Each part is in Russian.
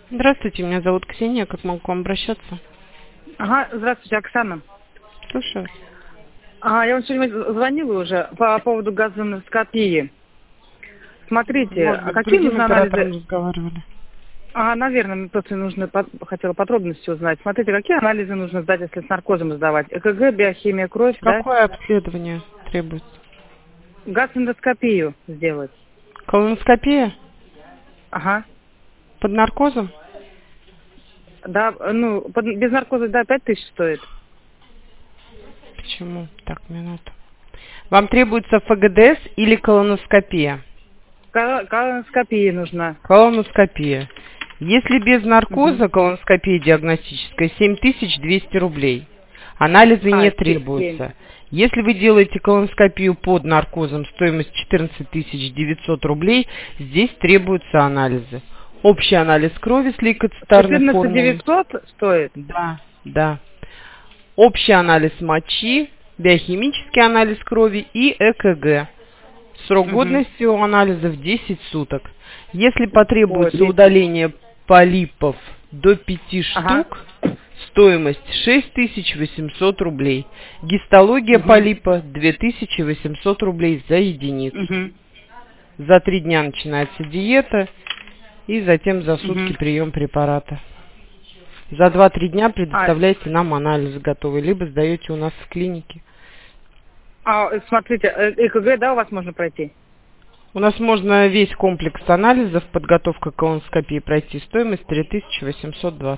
Здравствуйте, меня зовут Ксения. Как могу к вам обращаться? Ага, здравствуйте, Оксана. Слушаю. Ага, я вам сегодня звонила уже по поводу газоноскопии. Смотрите, Может а быть, с какие другим нужны оператором анализы? разговаривали. Ага, наверное, мне просто хотела подробности узнать. Смотрите, какие анализы нужно сдать, если с наркозом сдавать? ЭКГ, биохимия, кровь, да? Какое обследование требуется? Газоноскопию сделать. Колоноскопия? Ага. Под наркозом? Да, ну, без наркоза, да, 5000 стоит. Почему? Так, минуту. Вам требуется ФГДС или колоноскопия? Колоноскопия нужна. Колоноскопия. Если без Угу. наркоза колоноскопия диагностическая, 7200 рублей. Анализы не 7. требуются. Если вы делаете колоноскопию под наркозом, стоимость 14 900 рублей, здесь требуются анализы. Общий анализ крови с лейкоцитарной 14 формулой. 900 стоит? Да, да. Общий анализ мочи, биохимический анализ крови и ЭКГ. Срок Угу. годности у анализов 10 суток. Если О, потребуется 10. удаление полипов до 5 Ага. штук, стоимость 6800 рублей. Гистология Угу. полипа 2800 рублей за единицу. Угу. За 3 дня начинается диета и затем за сутки Угу. прием препарата. За 2-3 дня А, предоставляйте нам анализ готовый, либо сдаете у нас в клинике. смотрите, ЭКГ, да, у вас можно пройти? У нас можно весь комплекс анализов, подготовка к колоноскопии пройти, стоимость 3820.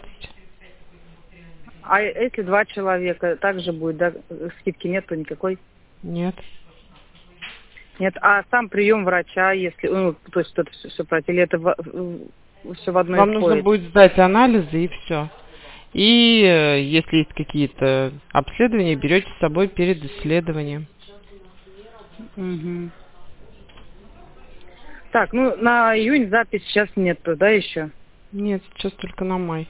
А если 2 человека, также будет, да, скидки нету никакой? Нет. Нет, а сам прием врача, если, ну, то есть это все пройти, или это все в одно и Вам нужно входит? будет сдать анализы и все. И если есть какие-то обследования, берете с собой перед исследованием. Угу. Так, ну, на июнь запись сейчас нету, да, еще? Нет, сейчас только на май.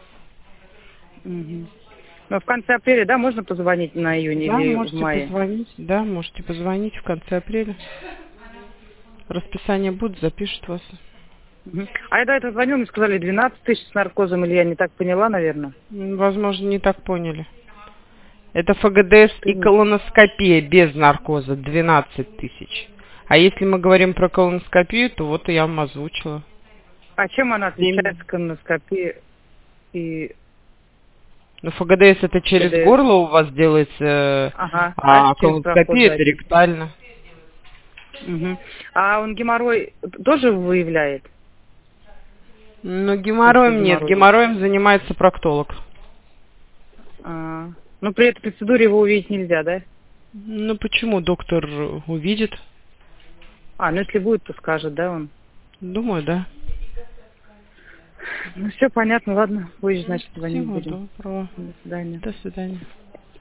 Угу. Но в конце апреля, да, можно позвонить на июнь Да, или в можете мае? позвонить. Да, можете позвонить в конце апреля. Расписание будет, запишут вас. Угу. А я до этого звонила, мне сказали 12 тысяч с наркозом, или я не так поняла, наверное? Возможно, не так поняли. Это ФГДС и Ты- колоноскопия без наркоза 12 тысяч. А если мы говорим про колоноскопию, то вот я вам озвучила. А чем она 7. отличается, колоноскопия и Ну, ФГДС это через КДС? горло у вас делается, Ага, а а через проход колоноскопия это сзади. ректально. Угу. А он геморрой тоже выявляет? Но Если геморроем нет. геморрой. Геморроем занимается проктолог. Ну, при этой процедуре его увидеть нельзя, да? Ну, почему доктор увидит? Ну если будет, то скажет, да, он? Думаю, да. Ну, все понятно, ладно. Позже, значит, звонить Всего будем. доброго. До свидания. До свидания.